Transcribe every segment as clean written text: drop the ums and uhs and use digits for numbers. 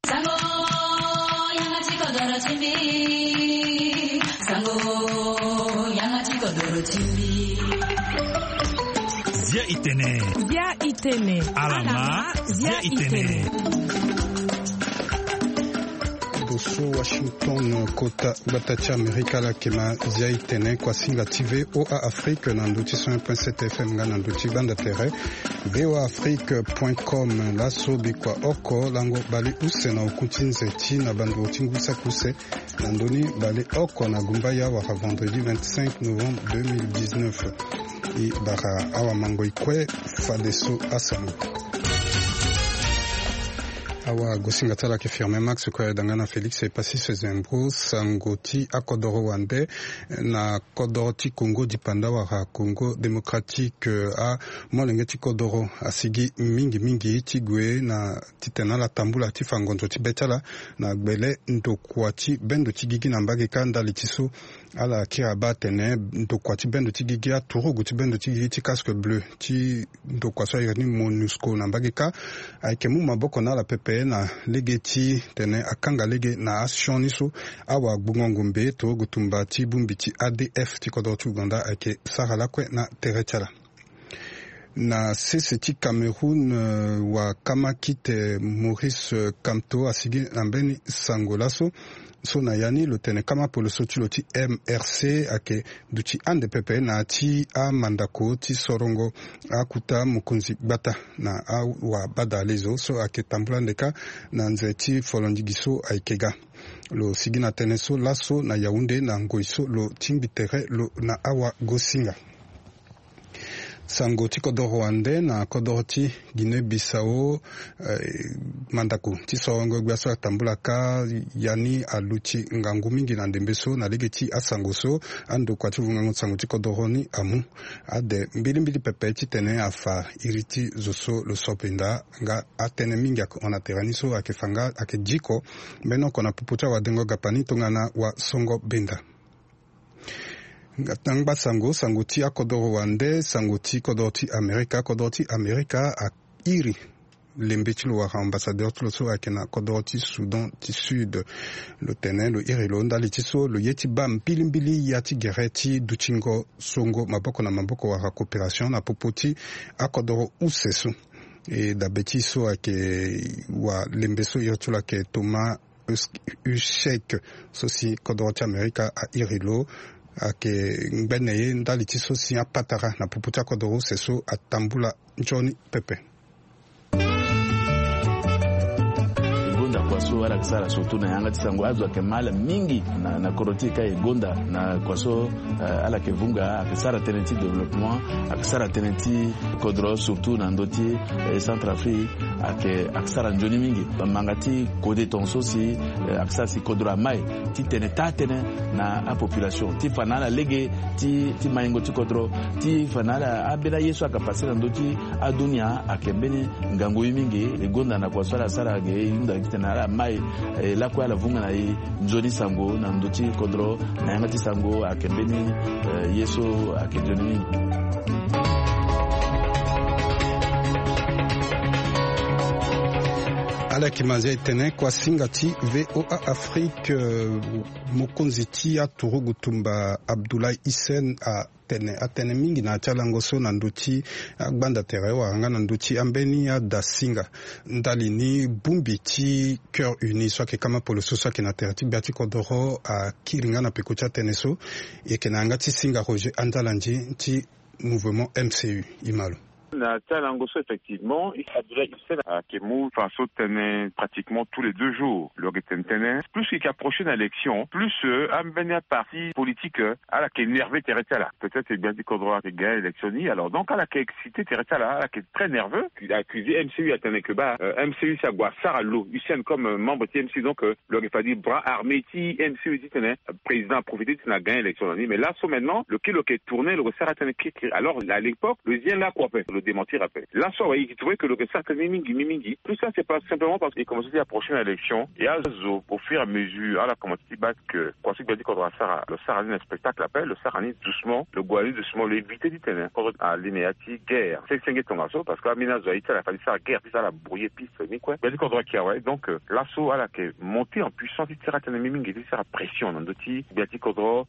Zia Itene. Alama Zia Itene. Boso Washington kota batacha Amerika la kema Zia Itene kwa singa TV OA Afrique nanduti 100.7 FM nanduti banda terre voaafrique.com la sobi kwa oko lango bali use na ukutinze ti na bandu otingusa kuse nandoni bali oko na gumbaya wa vendredi 25 novembre 2019 i bara awa mango ikwe fadeso asamu awa gosinga tala ke firme max kwa dangana Felix et Passi Sezembro sangoti akodoro wande na kodoroti Congo dipanda wa Congo démocratique a molengeti kodoro asigi mingi tigwe na titena la tambula tifangonzo tibetala na gbele ndokwati bendo tigigi na mbage kanda litiso ala kiraba tene ndokwati bendo tigigi a turugu tibendo tigigi ti casque bleu ti ndokwaso yani MONUSCO na mbage ka aikemu maboko na la pepe na legeti tene akanga lege na ashoniso awa gbungongombe to gutumba ti bumbiti ADF ti kodotu Uganda ake sarala kwe na terechala na CCT Cameroun wa kamakite Maurice Kamto asigi nambeni sangolaso so na yani lo tene kama polo sotilo ti MRC ake duti ande pepe na ti a mandako ti sorongo akuta mukunzi bata na a wa bada lezo so ake tambula ndeka na nze ti folondigiso aikega lo sigina tene so laso na Yaounde na ngoiso lo timbitere lo na awa gosinga sango ti kodoro wande na kodoro ti Guinée Bissau mandako ti sorongo gbaso tambula ka yani aluchi ngangu mingi na ndembeso na lege ti asango so ando kwa ti vungango sango ti kodoro ni amu ade mbili pepe ti tene afa iriti zoso lo sopinda nga atene mingi ona terani so akefanga akejiko mbeno kona puputa wadengo gapani tongana wa songo benda Ngatangba sango ti akodoro wande sango ti kodoro ti Amerika a iri lembetilo wa ambassadeur tulo so akena kodoro ti Soudan ti Sud lo tene lo iri lo ndali ti so lo yeti ba mbili ya ti gere ti duchingo songo maboko na maboko wa coopération na popoti akodoro usesu e da beti so ake wa lembeso irtula ke Thomas Ushek so si kodoro ti Amerika a iri lo ake ngbene ndali ti so si apatara na puputa kodoro seso atambula Johnny Pepe kwaso wala kisara sotu na yanga tisango azo akemala mingi na korotika egonda na kwaso ala kevunga akisara tenenti développement akisara tenenti kodro surtout na ndoti Centrafrique akisara njoni mingi mangati kode tonso si akisara si kodro amai ti tene na a population ti fanala lege ti maingo ti kodro ti fanala abela yeso akapasira ndoti adunia akembeni ngango mingi egonda na kwaso ala sara ge yunda kitana mai la kwa la vunga na njoni sango na ndoti kodro na yangati sango akembeni yeso akejoni ala kimaze itene kwa singati VOA Afrique mokonzi ti aturu gutumba Abdoulaye Hissène a atene mingi na chalango so na nduti gbanda tere wa nga na nduti ambeni ya dasinga ndali ni bumbi ti cœur uni so ke kama polo so ke na tere ti biati kodoro a kiringa na pekucha teneso e ke na nga ti singa Roger Andalanji ti mouvement MCU imalo na Talangoso, effectivement, Abdoulaye Hissène a Kemou, Faso tenait pratiquement tous les 2 jours. Le tenait plus qu'il approchait d'une élection, plus un parti politique à la qui est nerveux Terretala. Peut-être c'est bien dit qu'on doit gagner l'élection. Alors donc à la qui est excité Terretala, à la qui est très nerveux, il a accusé MCU à tenir que bas MCU ça boit Saralo, Hissène comme membre de MCU donc leur il dit bras armé ti MCU dit tenait président a profité de la gagner l'élection. Mais là, maintenant, le qui est tourné, le Sarah tenait alors à l'époque, le lien là quoi fait. Le démentir après. Là, ça, il trouvait que le certain mingi. Tout ça, c'est pas simplement parce qu'il commençait à la prochaine élection. Et au fur et à mesure, à la commencé que quoi c'est bien dit qu'on doit faire le sarani un spectacle appelle le sarani doucement, le guali doucement, l'éviter du terrain. À l'inéati guerre. C'est ton assaut parce que Amina Zoïta a fallu ça guerre, puis ça la brouillé piste, mais quoi. Bien dit qu'on doit qu'il y a, ouais. Donc, l'assaut à la qui est monté en puissance, il tire à tenir mingi, il tire à pression, dans d'autres, bien dit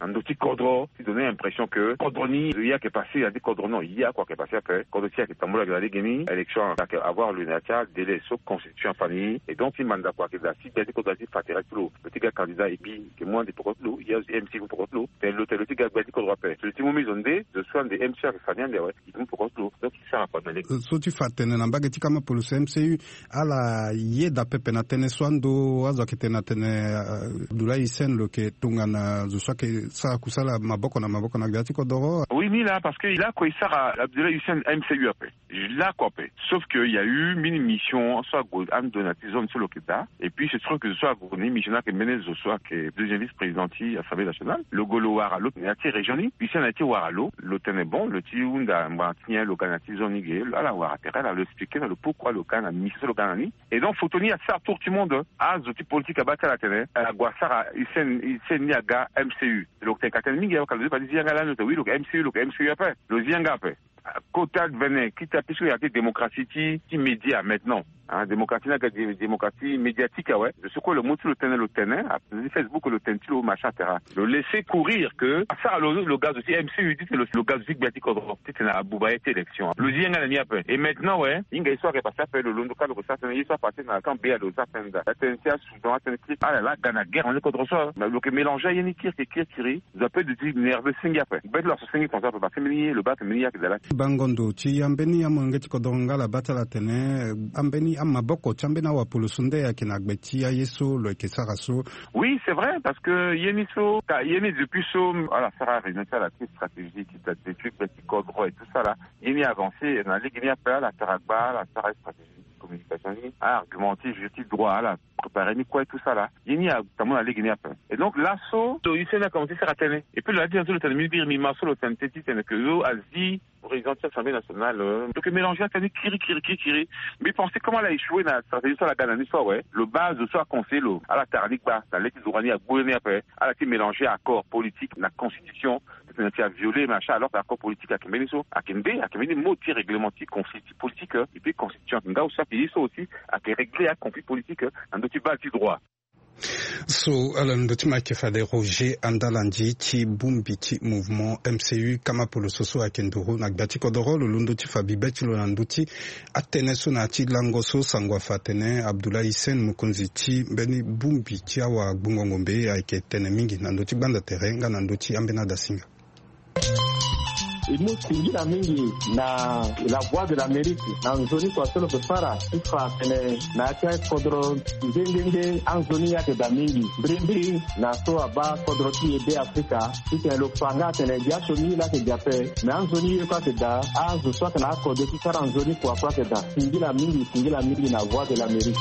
Kodro, qui donnait l'impression que Kodroni, il y a qui est passé, il y a des Kodrono, il y a quoi qui est passé après. Kodroni qui est tambour avec la Ligeni, élection, avoir l'UNATA, délai, sauf constitution famille, et donc il manda quoi, qu'il a si bien dit Kodroni, Fatira Tulo, le petit gars candidat, et puis, que moins des Pokotlo, il y a MC pour Pokotlo, le petit gars, bien dit Kodro après. Le petit moment, ils ont des, de soins des MC avec Fanian, ouais, ils vont Pokotlo, donc il sert à pas donner. Soti fatene na mbageti kama polisi MCU, ala yeda pepe na tene swando, wazo kitena tene, Abdoulaye Hissène, le ke tungana, zo soit que ça, kusala, maboko na gati Kodoro. Oui, mais là, parce que là, quoi, il sert à Abdoulaye Hissène MCU après. Là, quoi, sauf qu'il y a eu une mission, soit Anne Donatizon sur le Keda, et puis c'est sûr que ce soit une mission qui menait, ce soit que deuxième vice-président à l'Assemblée nationale, le Golo Waralo, il y a été régional, puis c'est un été Waralo, le tenait bon, le Tiunda, Martinien, le Canatizon, là, la Waratera, là, le expliquer, le pourquoi le Can a mis sur le Canani. Et donc, faut tenir à ça, tout le monde, à ce type politique à battre à la télé, à Guassara, Hissène Niaga, MCU. Donc, t'es qu'à il y a pas dit Zianga là, oui, le MCU après, le Zianga après. Kota venait, quitte à puisque il y a des démocraties qui médias maintenant. Hein, démocratie médiatique, ouais. De ce quoi le mot le tenait, Facebook le tenait, le machin, etc. Le laisser courir que, ça, le gaz aussi, MCU dit que le gaz aussi, Biati Kodro, c'était la Boubaïté élection. Le Zienga l'a mis après. Et maintenant, ouais, il y a une histoire qui est passée après le Londoka, le Rosatan, il soit passé dans la camp BA, le Zatenda. La TNC a Soudan, ah là là, dans la guerre, on est contre ça. Donc, mélanger, il y a une tire, vous appelez de dire nerveux Singa après. Bête leur Singa, comme ça, peut pas féminin, le bat féminin, qui est là. Bangondo, tu ambeni ya mwengeti Kodonga la batala tene, ambeni amaboko, chambena wa pulusunde ya kinagbeti ya yeso, le kesaraso. Oui, c'est vrai, parce que Yeniso, Yeni depuis so, voilà, ça a réuni la crise stratégique, qui date des trucs, petit code et tout ça là. Yeni a avancé, dans la Ligue, Yeni a fait la Taragba, la Tarag stratégique. Communication, à argumenter, je droit, là, préparer, ni quoi et tout ça, là. Il y a, notamment, la Ligue, et donc, l'assaut, il s'est commencé à rater. Et puis, là, le terme, dire, mi marceau, le terme, c'est que eux, Asie, président de l'Assemblée nationale, donc, mélanger, à tenir, kiri. Mais pensez comment elle a échoué dans la stratégie sur la Ganani, soit, ouais. Le base de soit conseil, à la Taranique, dans l'équipe d'Ourani, à Gouverner, après, à la qui mélanger accord politique, la constitution, à violer, machin, alors l'accord politique à Kemeniso, à Kembe, motif réglementaire, conflit politique, et puis constitution, pays aussi à régler un conflit politique en d'autres bas du droit. So ndoti makefade Roger Andalandi ti bumbi ti mouvement MCU kama polo soso akenduro na gbati Kodoro lundoti fabibeti lo nanduti ateneso na ti langoso sangwa fatene Abdoulaye Hissène mukunzi ti beni bumbi ti awa gbungongombe aketene mingi nandoti banda terenga nandoti ambena dasinga. Nous singira mingi na la voix de l'Amérique na nzoni kwa solo kufara ifa kene na kia Kodro ngenge anzoni yake da mingi brindi na so aba Kodro ki ebe Afrika ite lo panga tene jasho ni la ke jape na anzoni yeka ke da azu so kana Kodro ki sara anzoni kwa ke da singira mingi na voix de l'Amérique.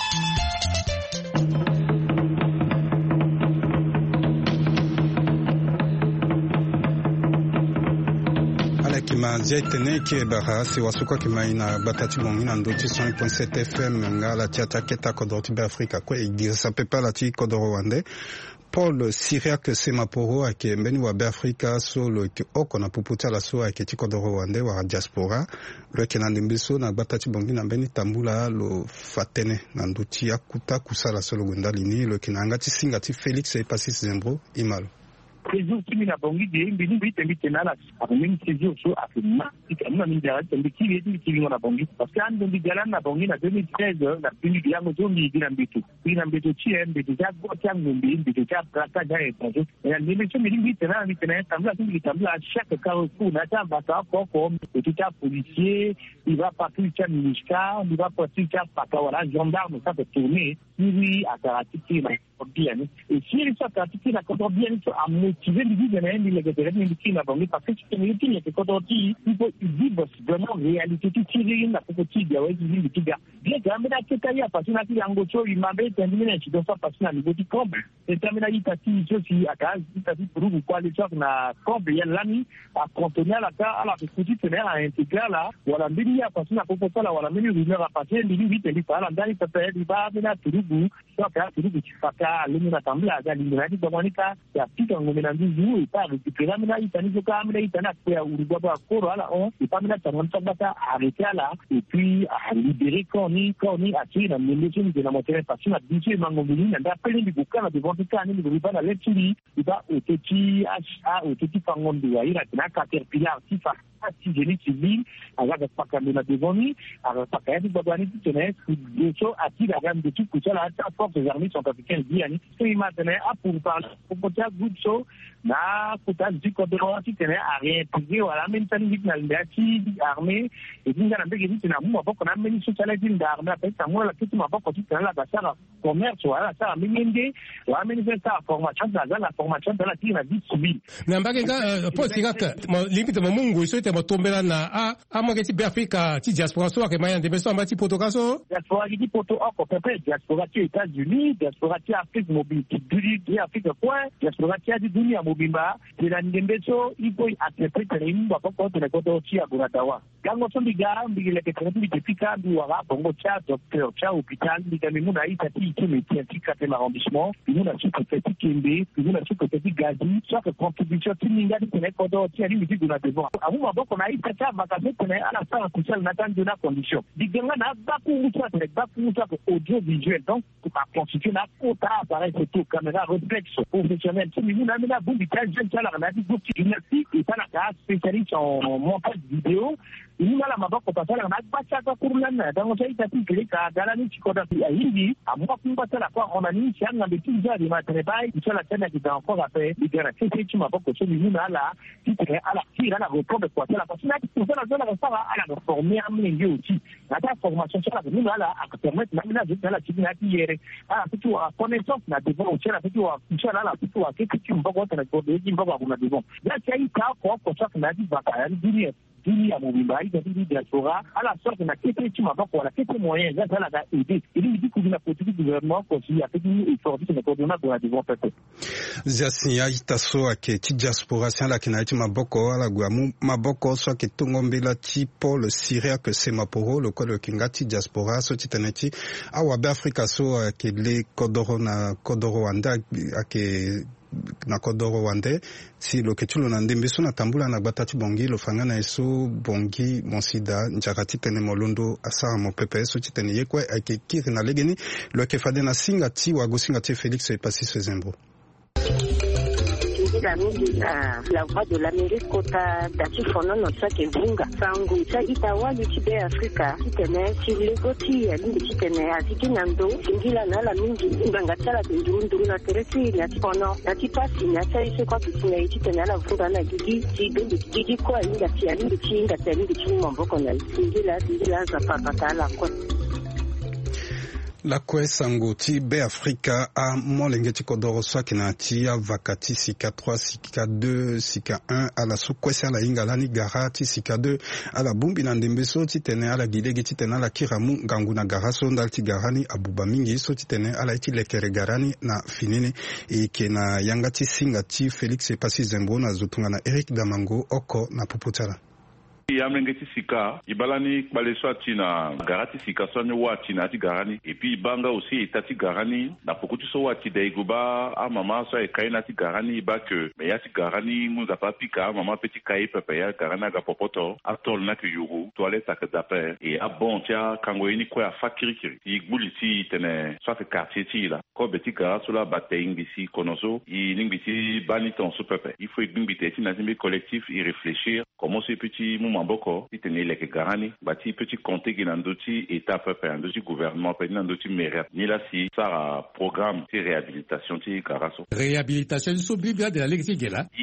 Kima ziaitene ki bara se wasuka kima ina batati mongina ndoti 100.7 FM nga la tiata keta Kodoro be Afrika kwa igisa pepa la ti Kodoro wande Paul Syriac Semaporo ake mbeni wa be Afrika so lo ki okona puputa la so ake ti Kodoro wande wa diaspora lo ke nandimbiso na batati mongina mbeni tambula lo fatene na ndoti akuta kusala solo gundalini lo kinanga ti singa ti Félix e Passis Zembro imalo. Toujours qui n'a pas envie de dire mais t'es là avec une saison sur affairement qui a mis derrière t'es qui on a pas envie parce qu'en 2019 n'a pas envie en 2013 la pluie de l'année de il a mbito qui est mbito já gotiam mbito já prata já et donc et en 2018 maintenant tambla à chaque carrefour na ta bata comme tout à policier il va partir chez ministère il va partir chez patawala gendarme ça peut tourner oui à Karatiki bien. Et si il soit pratiqué la contre bien, à motiver les gens à les qui n'a pas mis parce que c'est une utile que quand on dit il faut vivre vraiment réalité qui tire la petite gars ouais dit petit gars bien quand même la tête parce que la angocho il m'a terminé tu dois pas passer à niveau du comble et terminé il t'a dit aussi à cas il t'a dit pour vous quoi les choses na comble il y a l'ami à contenir la cas à la petite tenir à intégrer là voilà mbili ya passer na popo là voilà mbili rumeur à passer mbili vite il parle ndani peut il va venir turugu soit turugu kifaka limina tambla ga limina di domonika ya pika ngomena ndugu et pas récupérer mais il t'a dit que amena il t'a kwa uruguay à koro là on et pas mina tangana bata arrêter là et puis à libérer koni à tirer na mélodie de la montée parce que na DJ mangomini na appelé du bukana de vente kani de riba na letuli il va au petit HA au petit pangondo ya ira na caterpillar sifa si génie civil avec pas kamena de voni avec pas kaya de babani tenait de so à tirer la gamme de tout que là ta force des armées sont africaines diani c'est maintenant à pour parler pour porter groupe so na kuta du code de tenait à rien puis voilà même ça dit na ndaki armée et puis na mbeki dit na mu maboko na meni so chala dit armée après ça moi la kitu maboko tu la basara commerce wala ça mingende wa meni ça formation la formation de la tina dit civil na mbaki nga posti kaka limite mungu so te matombela na a mo ke ti Afrika ti diaspora so ke maya ndebe so ambati potokaso diaspora qui poto oko pepe diaspora ti États-Unis diaspora ti Afrique mobile ti Afrique quoi diaspora ti di dunia mobimba ti na ndembe so ipo interprete imba poko te ko to ti aguradawa gango so biga mbigile ke tatu bifika biwara bongo cha docteur cha hôpital bigami muna ita ti métier ti kate l'arrondissement muna su ko ti kembe muna su ko ti gazi so que contribution ti ninga ti ne ko do ti ali miti guna devant amu maboko na ita cha bakase tene ala sa social na tan de na condition diganga na baku musa ko audio visuel donc pour constituer na quota appareil photo caméra réflexe professionnel ti muna na bumbi ta jeune cha la na di gouti inertie et ça na spécialiste en montage vidéo Ina la maboko pasala na bacha ka kurulana dango sai ta tikele ka dalani chikoda ya hindi amwa kumpatala kwa onani changa betinja di matrebai chola tena kidango kape igara sisi chuma boko so minuna ala tikele ala tira na rekombe kwa tela kwa sina kusana zona kwa sawa ala former amngi uti na ta formation chola minuna ala akapermet na mina zitala china tiere ala pitu wa connaissance na devant chola pitu wa chola ala pitu wa kitu mboko tena kwa deji mboko kuna devant ya chai ka kwa chola na di baka ya mobimba ida di diaspora ala sorte na kete chuma bako wala kete moyen za la da aider il dit que la politique du gouvernement aussi a fait une effort de coordonner de la développement Zasinya itaso ake ti diaspora sia la kina ti maboko ala guamu maboko so ke tungombela ti Paul Syria que c'est maporo le code kinga ti diaspora so ti teneti awa be Africa so ke le kodoro na kodoro wanda ake na kodoro wande si lo ketulo na ndembe so na tambula na batati bongi lo fanga na eso bongi monsida njakati tene molondo asa mo pepe so titene yekwe ake kiri na legeni lo ke fade na singa ti wa go singa ti Félix e passi ce zembro la voix de l'Amérique kota dati fono no sake bunga sangu cha itawa lichibe Afrika kitene chilegoti ya lindi kitene atikinando ingila na la mingi nganga chala ndundu na tereti na fono na tipasi na cha ise kwa kitene kitene la vunda na gigi kwa inga ti alindi chinga tali chini mboko na ingila za papatala kwa La Sango ti be Afrika a molenge ti kodoro so kina ti avakati sika 3 sika 2 sika 1 ala so kwesi ala ingala ni gara ti sika 2 ala bumbi na ndembe so ti tene ala gidege ti tene ala kiramu ngangu na gara so ndal ti garani abuba mingi so ti tene ala iti lekere garani na finini e ke na yanga ti singa ti Félix e passi zembo na zotunga na Eric Damango oko na Puputala Yamenge ti sika ibalani kbaleswa tina garati sika sonyo wati na ti garani et puis banga aussi etati garani na pokutu so wati daigoba a mama so e kaina ti garani ba que me ya ti garani muza pa pika mama petit kai pepe ya garana ga popoto atol na ki yugo toilette ak daper et a bon tia kango ini kwa fakirikiri ti gbuli ti tene so fe quartier ti la ko beti gara so la bate ingisi konoso i ningisi bani ton so pepe il faut ingbiti ti na timbe collectif y réfléchir comment ce petit mamboko itene leke garani bati petit comté qui nandoti étape pe nandoti gouvernement pe nandoti mairie ni la si ça programme de réhabilitation ti karaso réhabilitation so bibia de la lexigela i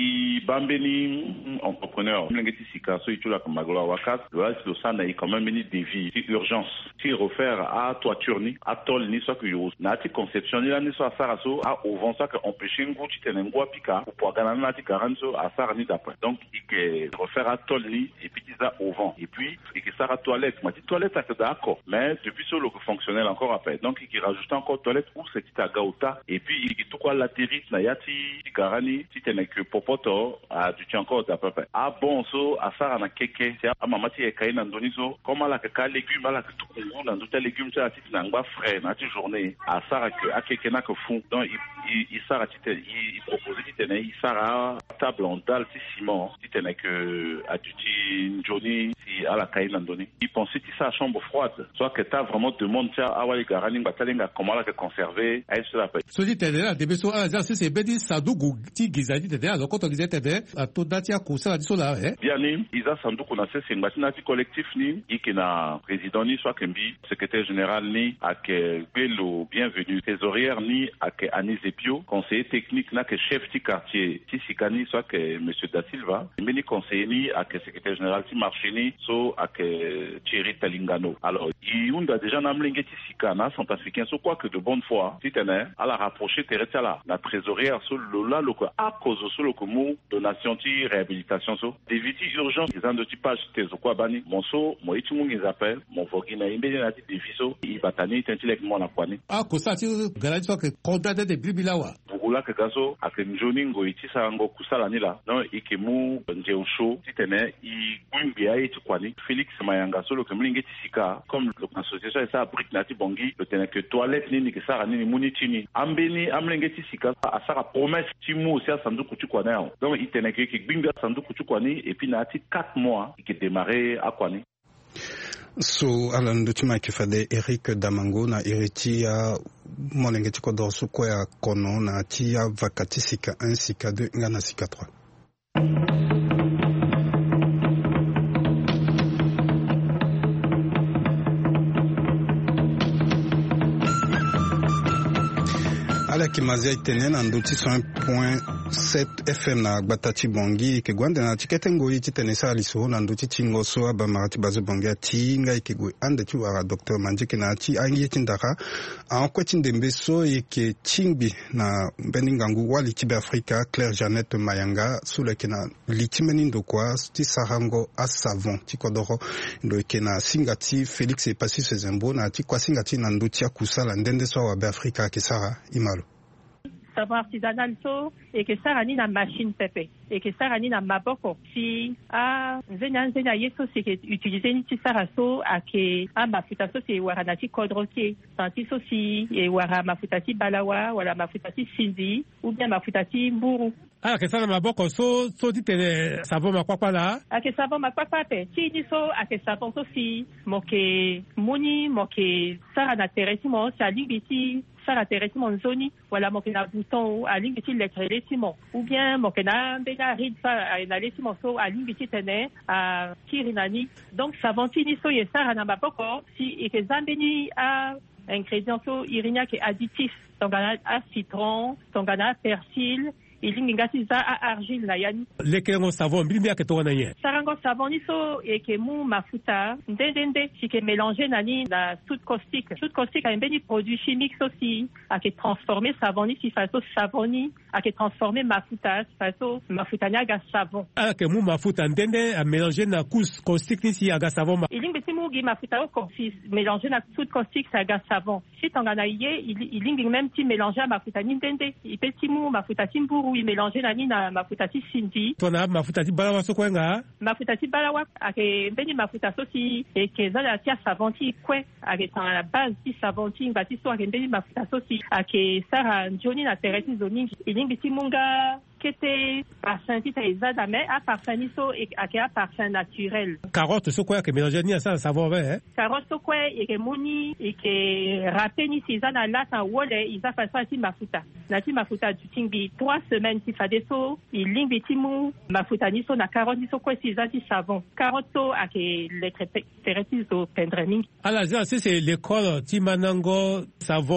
bambeni entrepreneur mlengeti sika so itula kamagolo wakat le sana est quand même une dévi urgence si refaire à toiture ni à tol ni soit que yo na ti conception ni la ni soit sara so à au vent ça que empêcher nguti tenengwa pika pour gagner na ti garanzo à sara ni d'après donc il que refaire à tol ni et puis ça au vent et puis et que sara toilette ma ti toilette ça d'accord mais depuis sur le fonctionnel encore après donc il rajoute encore toilette ou c'est ti gauta et puis il tout quoi latérite na yati garani ti tenek popoto a tu tiens encore d'après ah bon so à sara na keke a mama ti e kaina ndoni so comme la ka légumes ala que tout na ndota légumes ça ti na ngba frais na ti journée à sara que a keke na que fond donc il sara ti il propose ti tenek il sara table en dalle ti ciment ti tenek a tu ti Johnny si ala kaina ndoni il pensait ti sa chambre froide soit que t'as vraiment demande ça a wali garani batalenga comment la que conserver a cela peut so ti tedela de beso a ça c'est bedi sadugu ti gizadi tedela lo koto gizadi tedela a to dati a kusa di so la bien ni isa sanduku na se ngbatina ti collectif ni ikina président ni soit Kembi secrétaire général ni ak Bello bienvenue trésorière ni ak Anise Pio conseiller technique na que chef ti quartier ti Sikani soit que monsieur Da Silva meni conseiller ni ak secrétaire général ti marché ni so ak Thierry Talingano alors iunda déjà na mlenge ti Sikana centrafricain so quoi que de bonne foi ti tene ala rapprocher teretala la trésorière so lola loko a cause so loko mu donation ti réhabilitation so deviti urgence ils ont de typage tezo kwa bani monso mo itu mu ils appellent mon vogina imbe na ti defiso i batani tentilek mo na kwani a kosa ti garage so que contrat de bibilawa bugula ke gaso ak njoni ngo iti sango kusala ni la non ikemu nje usho ti tene i gwimbi ai ti kwani Félix Mayanga so loko mlinge ti sika comme l'association ça brique na ti bongi le tene que toilette ni ke sara ni munitini ambeni amlenge ti sika a sara promesse ti mu si a sanduku ti kwana donc il tene que gwimbi sanduku ti kwani et puis na ti 4 mois qui démarrer à kwani so ala ndutima kifade Eric Damango na iriti ya molenge ti kodor so ko ya kono na ti ya vakati sika 1 sika 2 ngana sika 3 ala kimazia itene na nduti 100.7 FM na Gbatati Bongi ke gwande na tikete ngoi titene sali so na nduti tingo so aba marati bazo bongi ati ngai ke gwe ande ti wara Dr Manjike na ati angi tindaka an kweti ndembe so yeke chingbi na beningangu wali tibe Afrika Claire Jeannette Mayanga sule ke na litimeni ndokwa ti sarango a savon ti kodoro ndo ke na singati Félix et Passi Sezembo na ati kwa singati na nduti ya kusala ndende so wa be Afrika ke sara imalo savon artisanal so et que ça rani na machine pepe et que ça rani na maboko si a nzenya yeso c'est que utiliser ni tisara so ake a mafuta so c'est wara ti kodrotier tanti so si e wara mafuta ti balawa wala mafuta ti sindi ou bien mafuta ti mburu ah ke sana maboko so ti tele savon makwakwa la ake savon makwakwa pe ti ni so ake savon so si moke moni moke sara na teresi mo sa libiti sara teresi mo zoni wala moke na bouton a libiti lettre mo ou bien moke na bena rid sa na letimo so a libiti tene a tirinani donc savon ti ni so ye sara na maboko si e ke zambeni a ingrédients so irinia ke additif tongana a citron tongana persil ilingingati za a argile na yani lekengo savon bilimia ke to na ye sarango savon ni so e ke mu mafuta ndende si ke mélanger nani na soude caustique a mbeni produit chimique so si a ke transformer savon ni si faso savoni a ke transformer mafuta faso mafuta nya ga savon a ke mu mafuta ndende a mélanger na couche caustique ni si aga savon ilingeti mu gi mafuta ko si mélanger na soude caustique sa ga savon si tongana ye ilinging même ti mélanger mafuta ni ndende ipeti mu mafuta timburu il mélanger nani na mafuta ti sindi tona mafuta ti balawa so kwenga mafuta ti balawa ake mbeni mafuta so si e ke zala ti savon ti kwe ake tana la base ti savon ti ngati so ake mbeni mafuta so si ake sara njoni na tereti zoni ilingi ti munga kete parfum ti taizada mais a parfum ni so ake a parfum naturel carotte so kwe ake mélanger ni sa savon ve carotte so kwe eke moni eke râpé ni si zana lata wole iza faso ti mafuta na ti mafuta du tingi 3 semaines ti fade so ilingi ti mu mafuta ni so na carotte ni so kwe si za ti savon carotte so ake lettre tereti zo pendre mingi ala za c'est l'école ti manango savon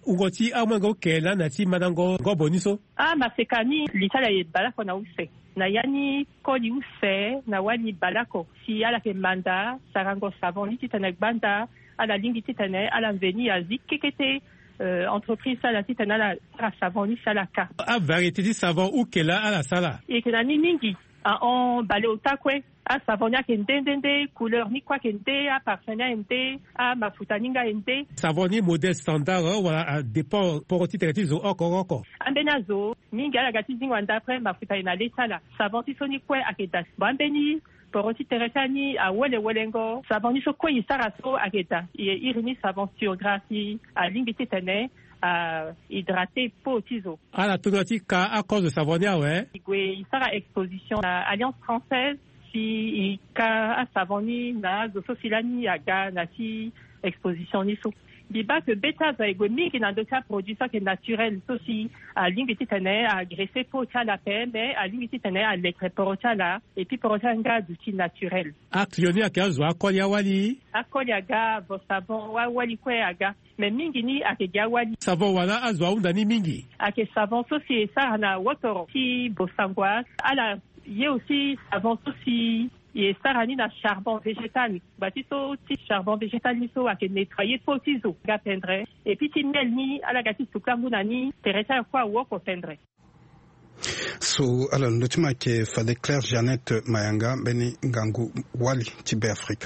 ungoti amwengo kela na ti manango go boniso masekani litala e balako na use na yani koli use na wani balako si ala ke manda sarango savon lititana banda ala lingi titane ala veni a zikekete entreprise à la titana la savon ni salaka a variété de savon ou kela ala sala et que na ni mingi on balé au takwe a savonia kendende couleur ni quoi kende a parfum ende a mafuta ninga ende savoni modèle standard voilà dépend pour titre zo okoko ambenazo ninga la gati zingwa d'après mafuta ina letala savon tisoni kwe aketa bambeni poroti teresani a welengo savon so kwe isaraso aketa irimi savon sur grâce a lingiti tene à hydrater peau tiso. Ah la tonotika à cause de savonia ouais. Il sera exposition à Alliance française si ka savoni na zososilani aga na si exposition niso. Biba que beta za egomi qui n'a d'autres produits ça qui est naturel aussi à lingiti tene à graisser peau cha la peine mais à lingiti tene à l'écreporocha là et puis porocha nga d'outil naturel. Ah clioni akazo akolia wali. Akolia ga bo savon wa wali kwe aga. Mais mingi ni akedia wali savon wala azwa undani mingi ake savon sosi ça na wotoro si bosangwa ala y a aussi savon sosi et sarani na charbon végétal batiso ti charbon végétal niso ake nettoyer potizo ga pendre et puis ti mel ni ala gati sukamuna ni teresa kwa woko pendre. So alors notima ke fade Claire Jeannette Mayanga beni ngangu wali tibe Afrika.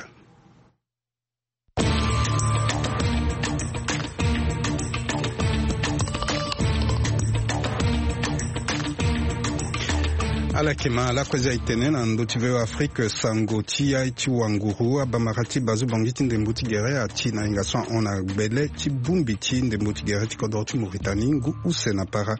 Ala kema ala kweza itene na ndotive wa Afrique sangoti ya iti wanguru abamarati bazu bangiti ndembuti gere ati na ingaswa ona gbele ti bumbi ti ndembuti gere ti kodorti Mauritanie ngu use na para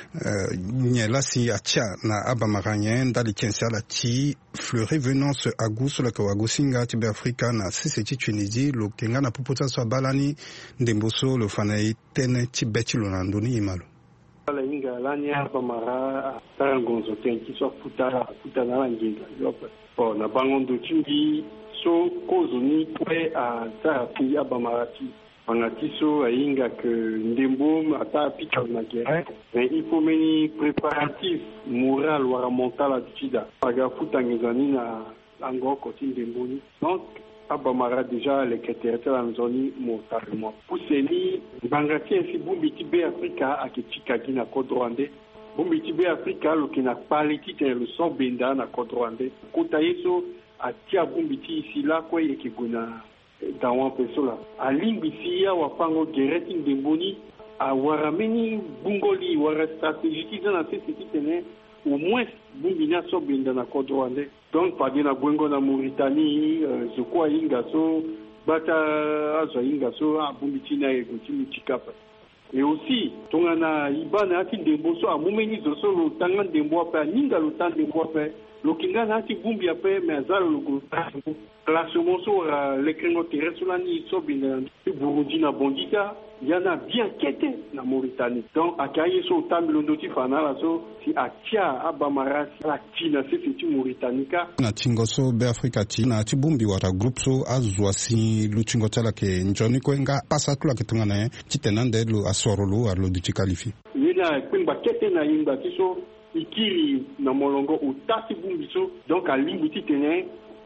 nyela si atia na abamaranye ndali kensi ala ti fleuret venance aguso la kawago singa ti be Afrika na sisi ti Tunisie lo kenga na popota so balani ndemboso lo fanai tene ti beti lo nandoni imalo. La inga lanya bamara tarangonzo tenki so futa na langinga yopa po na bangondo chindi so kozoni kwe a tarapi abamarati angati so inga que ndembo ata pika na guerre mais il faut meni préparatif moral ou mental attitude aga futa ngizani na angoko tindemboni donc abamara déjà les critères en zone mortalement pousseni bangati si bumbiti be Afrika akichikagi na kodrwande bumbiti be Afrika lokina paliti te le son benda na kodrwande kota yeso atia bumbiti ici là quoi ekiguna dans un pesola alimbisi ya wapango gereti ndemboni a warameni bungoli wara stratégique dans cette cité au moins bumbina so benda na kodrwande donc pas bien na bwengo na Mauritanie je crois ingaso bata azo ingaso bumbiti na eguti mutikapa et aussi tongana ibana ati ndemboso amumeni zoso lo tanga ndembo pa ninga lo tanga ndembo pa lo kinga na ati bumbi ape mais azalo lo classement sur l'écran terrestre là ni so bina Burundi na bondita yana bien quitté na Mauritanie donc akaye so tamilo notifana la so si atia abamara la tina se fiti Mauritanika na tingoso be Afrika ti na ti bumbi wata group so azwa si luchingo tala ke njoni ko nga pasa tula ke tungana titenande lo asorolo arlo duti qualifie yena kwimba kete na yimba tiso ikiri na molongo utasi bumbi so donc a limbi titene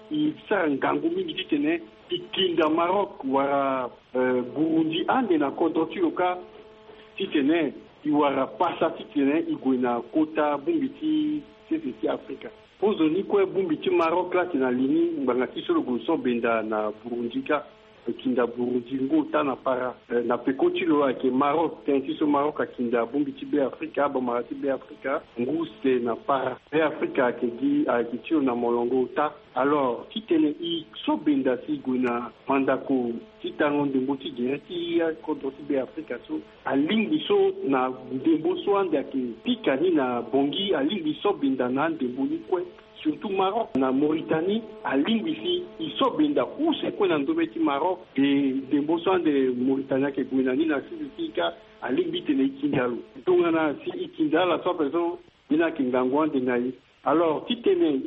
isa ngangu mingi titene ikinda Maroc wara Burundi ande na kodoti loka titene iwara pasa titene igwena kota bumbiti sisi Afrika pozoni ko bumbiti Maroc la tina lini mbangati solo guso benda na Burundi ka kinda Burundi ngota na para na pekoti lo ke Maroc tenti so Maroc kinda bumbiti be Afrika ba marati be Afrika nguste na para be Afrika ke gi a kitio na molongo ta alors titene i so benda si guna mandako titango ndembuti direti ya kodoti be Afrika so alingi so na ndembo so ande ke pikani na bongi alingi so benda na ndembuni kwe surtout Maroc na Mauritanie à lingwisi iso benda où c'est quoi dans le Maroc et des bossons de Mauritanie qui gouinani na sisika à lingwite na ikindalo donc na si ikindala so personne ina kingangwan de nai alors titene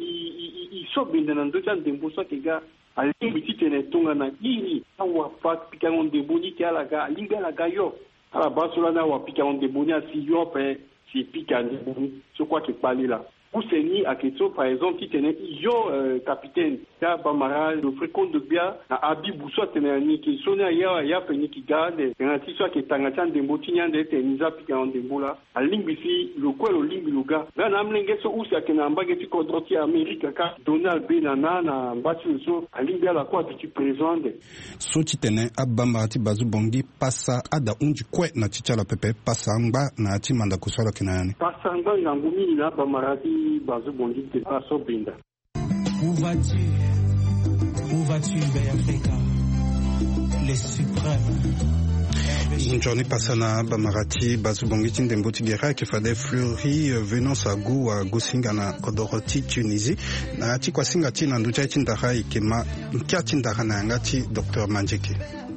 iso benda na ndo de bossons qui ga à lingwite tene tonga na ini awa pat pikango de boni ki ala ga lingala ga yo à la base là na wapika on deboni à si yo pe si pika ndeboni je crois que parler là pour seni à question par exemple qui tenait yo capitaine ya bamara le fréquent de bien na abi buso tenait ni qui sona ya peni qui garde na ti soit que tangata ndemboti nyande teniza pika on dembola a lingbi le quoi le lingbi le gars là na mlenge so usa que na mbage ti kodroti America ka Donald Benana na mbati so a lingbi la quoi tu présente so ti tenait abamba ti bazu bongi passa ada unji kwe na chichala pepe passa ngba na ti manda kusala kinani passa ngba ngumi na bamara Où vas-tu, Africa, les suprêmes? Une journée passée à Bamarati, Bazubongi Tindembo Tigera, qui fait des fleuries venant à Gou, à Goussinga, na Kodoroti, Tunisie. Na Tikwa Singati, Nanduja Tindara, Ikema, Kiatindara, Nangati, Dr. Manjiki.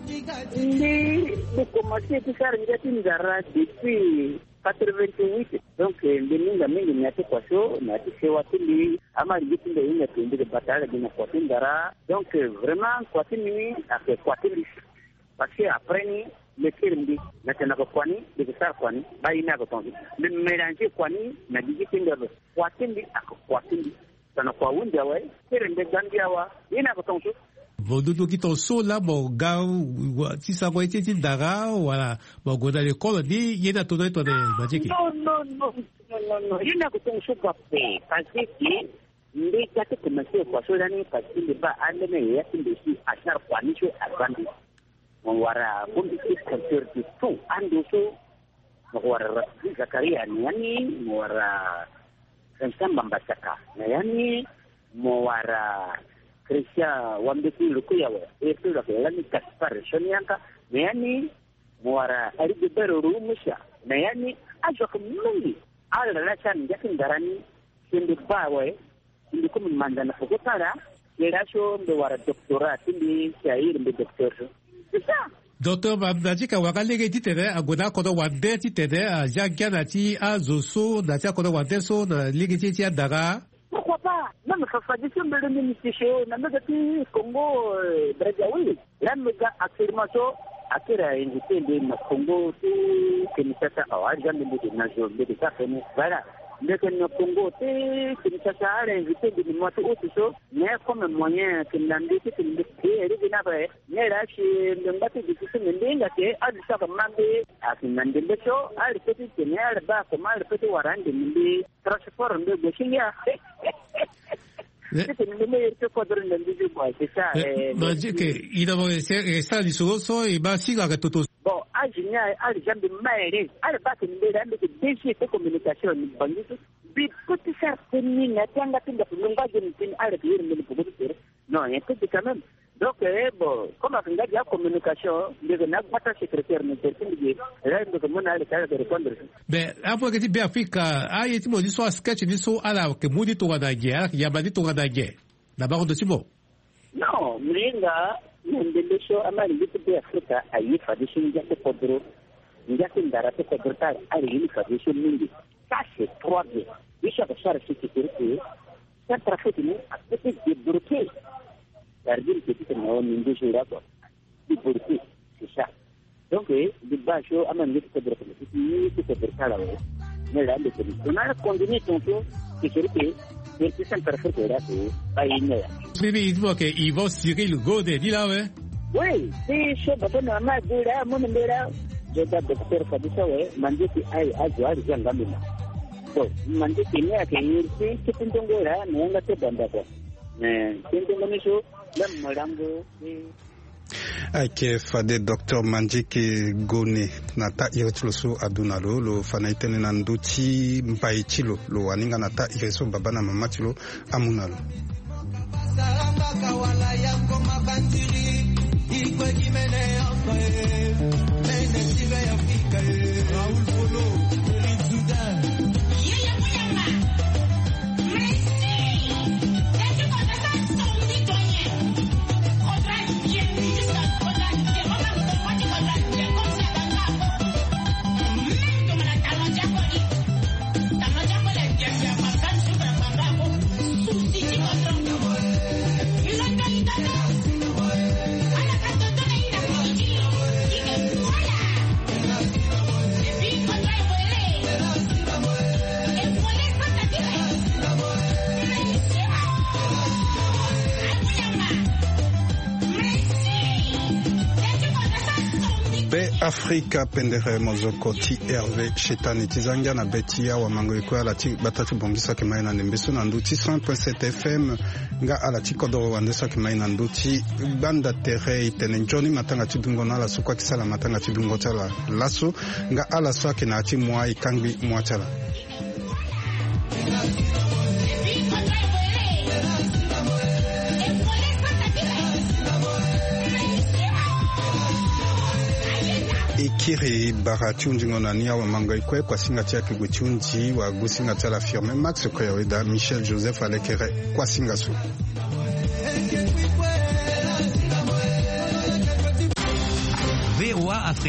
J'ai commencé à faire une Tindara depuis 88. Donc, les mingi n'y a pas quoi chaud, n'a pas fait Watili, Amari Gitinda, il y a plus de bataille, il y a Kwatindara. Donc, vraiment, Kwatini a fait Kwatili. Parce qu'après, le Kirindi, n'a pas Kwani, le Gessar Kwani, Baïna Gotongi. Le mélanger Kwani, n'a dit Gitinda, Kwatindi, à Kwatindi. Ça n'a pas Wunda, ouais, Kirindi Gandiawa, il n'a pas Gotongi. Vododo qui t'en saut là, mon gars, si ça va être Dara, voilà, mon gars dans l'école, dit, il y a ton Non, il y a que ton chou café, parce que les gars qui commencent à passer l'année, parce qu'il n'est pas à l'année, il y a des à chaque fois, il y a des on va bon concert de tout, en dessous, on va Zakaria Niani, on va Vincent Bambasaka, Niani, on va Christian Wambeki Lukuyawa, et tout le monde Kaspar Shonianka, Niani, on va Aribero Rumusha, Niani, Ajok Mungi, all the Latin getting Darani, in the Bawe, in the common Mandana Fogotara, Yerasho, the Wara Doctora, Tindi, Sair, the doctor. Docteur Babdajika wakalege titere agona kodo wande titere a janganati a zoso na tia kodo wande so na ligiti tia daga. Pourquoi pas? Même Fafadisson de l'administration, na megati Congo Brazzaville. Là mega affirmation akira invité de Congo que nous ça a jamais de najo de ça que nous voilà. Mais que le Congo, c'est ça, invité de moi tout ça, mais comme moyen que l'ambité que le pays est bien mais là, chez le bateau de ce monde, c'est à ça comme mandé, à ce monde de chaud, à le petit général, bas, comment le petit warang de monde, transport de Chine. C'est le meilleur que quoi de l'industrie, c'est ça. Il a ça, il se et bah, si la gâteau. Bon, à génial, à les gens de maïs, à la base de déchets de communication, mais côté ça, c'est une alternative de langage de à la vie de non, il y a que quand même. Donc, bon, comme on a la communication, les gens n'ont pas de secrétaire, mais c'est là que mon a le cas de répondre. Mais après que tu bien fait ah, il dit soit sketch, il soit à la que Moudi Touranaguer, il y a Badi Touranaguer. D'abord de Timo. Non, Mringa. Ndelesho amali de Afrika ayi fadisho njate kodro njate ndarate kodrota ali ni fadisho mingi ça c'est trois bien bisha bashara sécurité ça trafic ni a peut de bloquer la ville qui est non mingi jira quoi de bloquer c'est ça donc de basho amali de kodrota ni c'est kodrota là mais là le on a continué tonto sécurité c'est ça trafic là c'est pas une Bibi, il dit qu'ils vont tirer le go de là, ouais. Oui, c'est chaud, parce que normalement, là, mon numéro, je dois docteur Fabissa, ouais, mandé qui aille à jouer, j'ai un gamin. Bon, mandé qui n'est à qu'il c'est un tongo là, mais on a fait bon d'accord. Mais c'est un tongo, même Morambo, Ake fade Dr. Manjiki Gone nata iretloso adunalo lo fanaitene nanduti mpaichilo lo waninga nata ireso babana mamatilo amunalo. Sarambaka wala yango mabandiri ikwe kimene yokoe ene tibe Afrika Raoul Polo Rizoudan yeye muyama merci c'est tout comme ça son citoyen contrat bien jusqu'à contrat bien comment bien comme ça dans la même comme la talon diaboli bien ma femme super bravo souci qui contrôle be Afrika pendere mozoko ti Hervé Chetani tizangia na betia wa mango iko la ti batatu bongisa ke maina nembeso na nduti 100.7 FM nga ala ti kodoro wandesa ke maina nduti banda tere tenenjoni matanga ti dungo na la sukwa kisala matanga ti dungo tala laso nga ala swa ke na ti mwa ikangbi mwa tala Ikiri barachunji ngonania wa manga ikwe kwa singa tia kiguchunji wa gusinga tala firme Max Koyaweda Michel Joseph Alekere kwa singa su VOA Afrique.